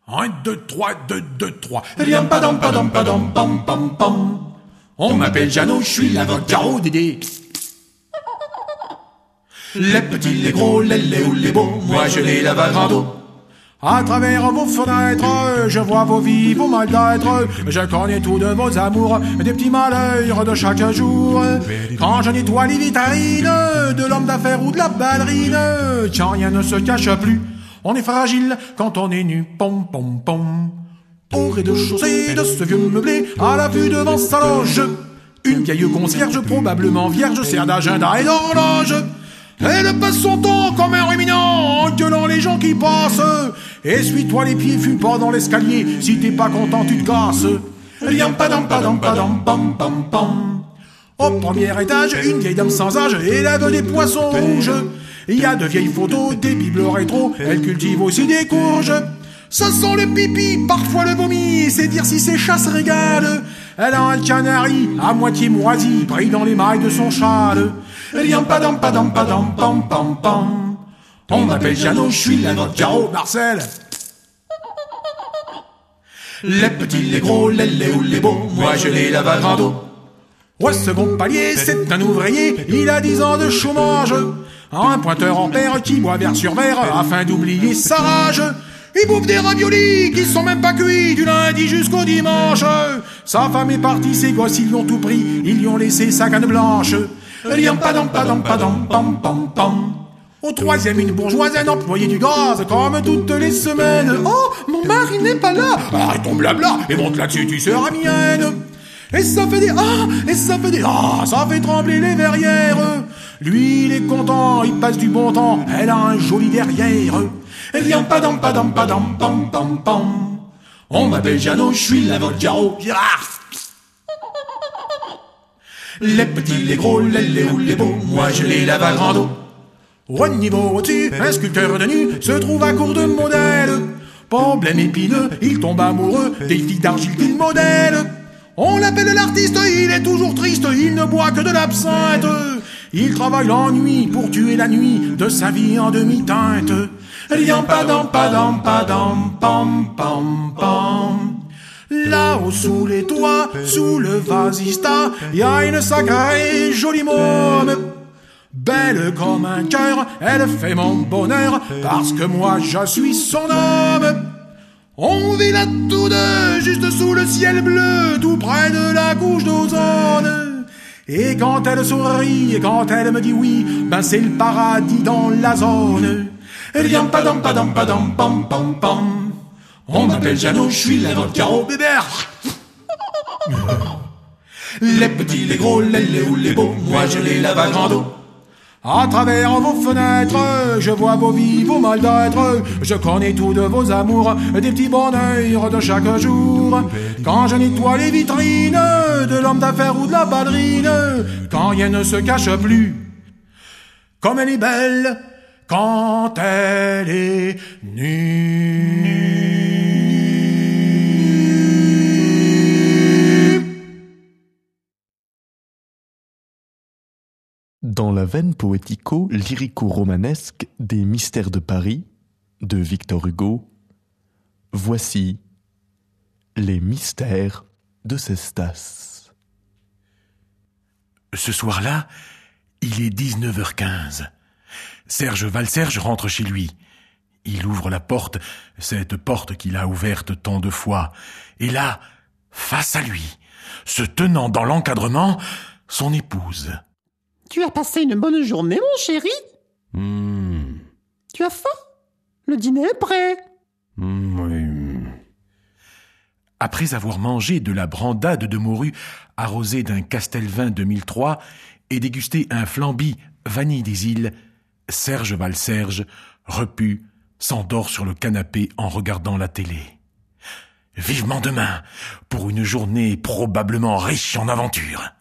1, 2, 3, 2, 2, 3. Riam padam padam padam pam pam pam. On m'appelle Jeannot, je suis l'avocat au Dédé. Les petits, les gros, les laids ou les beaux, moi je les lave à grand eau. À travers vos fenêtres, je vois vos vies, vos mal d'être. Je connais tout de vos amours, des petits malheurs de chaque jour. Quand je nettoie les vitrines de l'homme d'affaires ou de la ballerine, quand rien ne se cache plus, on est fragile quand on est nu. Pom pom pom. Au rez-de-chaussée de ce vieux meublé, à la vue devant sa loge, une vieille concierge probablement vierge sert d'agenda et d'horloge. Elle passe son temps comme un ruminant, en gueulant les gens qui passent. Essuie-toi les pieds, fume pas dans l'escalier, si t'es pas content tu te casses. Riam padam padam padam pam pam pam. Au premier étage, une vieille dame sans âge élève des poissons rouges. Il y a de vieilles photos, des bibles rétro, elle cultive aussi des courges. Ça sent le pipi, parfois le vomi, c'est dire si ses chats se régalent. Elle a un canari à moitié moisi, pris dans les mailles de son châle. Riam padam padam padam pam pam pam. On m'appelle Jeannot, je suis l'avocat au Marcel. Les petits, les gros, les laids ou les beaux, moi je les lave à grand eau. Au second palier, c'est un ouvrier, il a 10 ans de chômage. Un pointeur en paire qui boit verre sur verre afin d'oublier sa rage. Il bouffe des raviolis qui sont même pas cuits du lundi jusqu'au dimanche. Sa femme est partie, ses gosses ils lui ont tout pris, ils lui ont laissé sa canne blanche. Riam padam padam padam pam pam pam. Au troisième, une bourgeoise, un employé du gaz, comme toutes les semaines. Oh, mon mari n'est pas là. Arrête ton blabla et monte là-dessus, tu seras mienne. Et ça fait des et ça fait des ça fait trembler les verrières. Lui, il est content, il passe du bon temps, elle a un joli derrière. Riam padam padam padam pam pam pam. On m'appelle Jeannot, je suis l'avocat au Pirard. Les petits, les gros, les laids ou les beaux, moi je les lave à grand eau. Au niveau au-dessus, un sculpteur de nu se trouve à court de modèles. Problème épineux, il tombe amoureux des filles d'argile qu'il modèle. On l'appelle l'artiste, il est toujours triste, il ne boit que de l'absinthe. Il travaille la nuit pour tuer la nuit de sa vie en demi-teinte. Riam padam padam padam pam pam pam. Là-haut sous les toits, sous le vasista, y a une sacrée jolie môme. Belle comme un cœur, elle fait mon bonheur, parce que moi je suis son homme. On vit là tous deux, juste sous le ciel bleu, tout près de la couche d'ozone. Et quand elle sourit, et quand elle me dit oui, ben c'est le paradis dans la zone. Riam padam padam padam pam pam pam. On m'appelle Jeannot, je suis l'avocat au bébert. Les petits, les gros, les laids ou les beaux, moi je les lave à grand eau. À travers vos fenêtres, je vois vos vies, vos mal d'être. Je connais tout de vos amours, des petits bonheurs de chaque jour. Quand je nettoie les vitrines de l'homme d'affaires ou de la ballerine, quand rien ne se cache plus, comme elle est belle quand elle est nue. Dans la veine poético-lyrico-romanesque des Mystères de Paris, de Victor Hugo, voici les mystères de Cestas. Ce soir-là, il est 19h15. Serge Valserge rentre chez lui. Il ouvre la porte, cette porte qu'il a ouverte tant de fois. Et là, face à lui, se tenant dans l'encadrement, son épouse. Tu as passé une bonne journée, mon chéri ? Tu as faim ? Le dîner est prêt. Oui. Après avoir mangé de la brandade de morue arrosée d'un Castelvin 2003 et dégusté un flamby vanille des îles, Serge Valserge, repu, s'endort sur le canapé en regardant la télé. Vivement demain, pour une journée probablement riche en aventures.